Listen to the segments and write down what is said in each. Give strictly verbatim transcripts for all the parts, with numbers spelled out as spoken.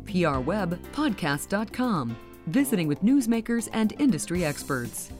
p r web podcast dot com, visiting with newsmakers and industry experts.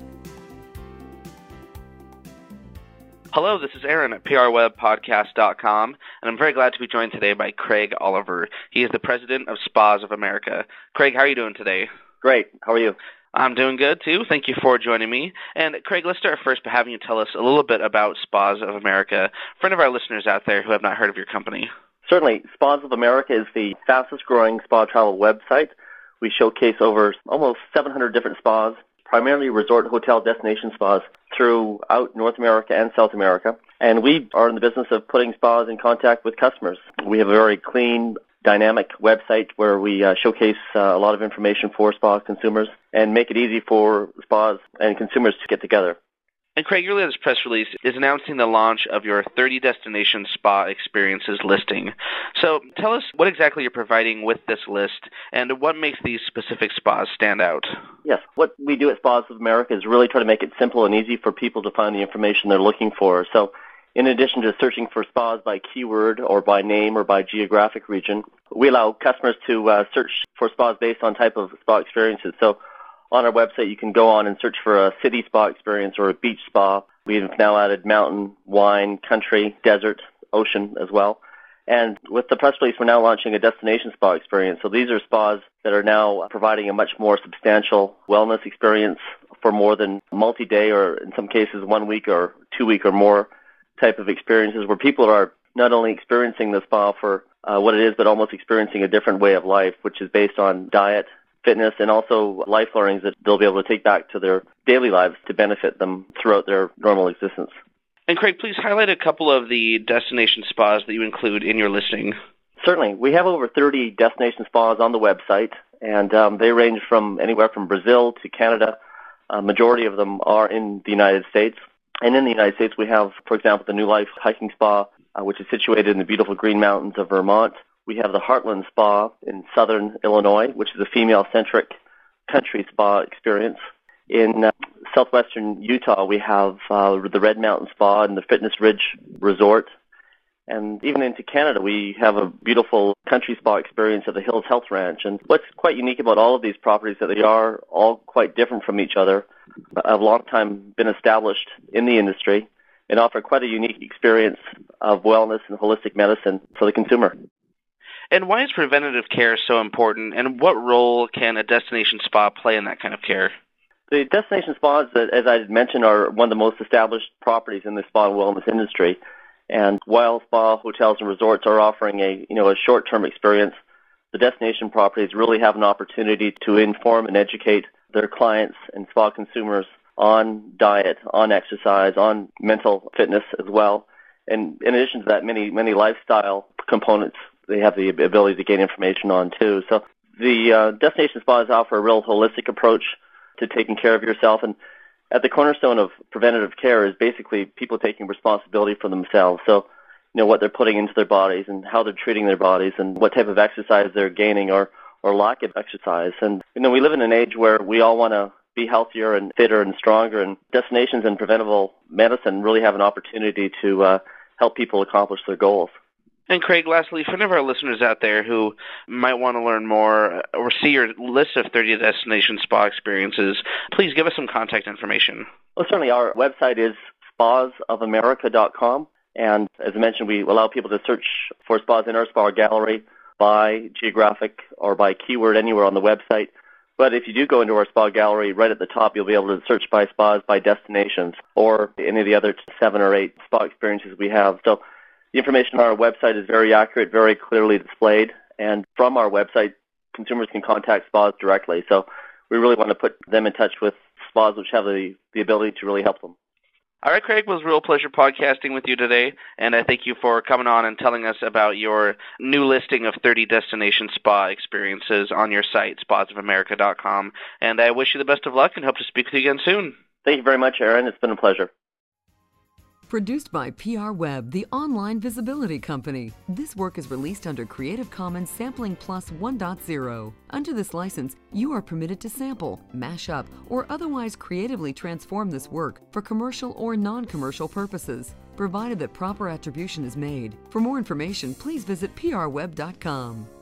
Hello, this is Aaron at p r web podcast dot com, and I'm very glad to be joined today by Craig Oliver. He is the president of Spas of America. Craig, how are you doing today? Great. How are you? I'm doing good, too. Thank you for joining me. And Craig, let's start first by having you tell us a little bit about Spas of America for any of our listeners out there who have not heard of your company. Certainly. Spas of America is the fastest-growing spa travel website. We showcase over almost seven hundred different spas, primarily resort hotel destination spas throughout North America and South America. And we are in the business of putting spas in contact with customers. We have a very clean, dynamic website where we uh, showcase uh, a lot of information for spa consumers and make it easy for spas and consumers to get together. And Craig, your latest press release is announcing the launch of your thirty destination spa experiences listing. So tell us what exactly you're providing with this list and what makes these specific spas stand out. Yes, what we do at Spas of America is really try to make it simple and easy for people to find the information they're looking for. So in addition to searching for spas by keyword or by name or by geographic region, we allow customers to uh, search for spas based on type of spa experiences. So on our website, you can go on and search for a city spa experience or a beach spa. We've now added mountain, wine, country, desert, ocean as well. And with the press release, we're now launching a destination spa experience. So these are spas that are now providing a much more substantial wellness experience for more than multi-day or in some cases one week or two week or more type of experiences where people are not only experiencing the spa for uh, what it is, but almost experiencing a different way of life, which is based on diet, fitness, and also life learnings that they'll be able to take back to their daily lives to benefit them throughout their normal existence. And Craig, please highlight a couple of the destination spas that you include in your listing. Certainly. We have over thirty destination spas on the website, and um, they range from anywhere from Brazil to Canada. A majority of them are in the United States. And in the United States, we have, for example, the New Life Hiking Spa, uh, which is situated in the beautiful Green Mountains of Vermont. We have the Heartland Spa in southern Illinois, which is a female-centric country spa experience. In uh, southwestern Utah, we have uh, the Red Mountain Spa and the Fitness Ridge Resort. And even into Canada, we have a beautiful country spa experience at the Hills Health Ranch. And what's quite unique about all of these properties is that they are all quite different from each other, have a long time been established in the industry, and offer quite a unique experience of wellness and holistic medicine for the consumer. And why is preventative care so important, and what role can a destination spa play in that kind of care? The destination spas, as I mentioned, are one of the most established properties in the spa and wellness industry. And while spa hotels and resorts are offering a you know a short-term experience, the destination properties really have an opportunity to inform and educate their clients and spa consumers on diet, on exercise, on mental fitness as well. And in addition to that, many many lifestyle components they have the ability to gain information on too. So the uh, destination spas offer a real holistic approach to taking care of yourself. And at the cornerstone of preventative care is basically people taking responsibility for themselves. So, you know, what they're putting into their bodies and how they're treating their bodies and what type of exercise they're gaining or, or lack of exercise. And, you know, we live in an age where we all want to be healthier and fitter and stronger, and destinations and preventable medicine really have an opportunity to uh, help people accomplish their goals. And Craig, lastly, for any of our listeners out there who might want to learn more or see your list of thirty destination spa experiences, please give us some contact information. Well, certainly our website is spas of america dot com. And as I mentioned, we allow people to search for spas in our spa gallery by geographic or by keyword anywhere on the website. But if you do go into our spa gallery, right at the top, you'll be able to search by spas by destinations or any of the other seven or eight spa experiences we have. So the information on our website is very accurate, very clearly displayed, and from our website, consumers can contact spas directly. So we really want to put them in touch with spas which have the, the ability to really help them. All right, Craig, it was a real pleasure podcasting with you today, and I thank you for coming on and telling us about your new listing of thirty destination spa experiences on your site, spas of america dot com. And I wish you the best of luck and hope to speak with you again soon. Thank you very much, Aaron. It's been a pleasure. Produced by P R Web, the online visibility company. This work is released under Creative Commons Sampling Plus one point oh. Under this license, you are permitted to sample, mash up, or otherwise creatively transform this work for commercial or non-commercial purposes, provided that proper attribution is made. For more information, please visit p r web dot com.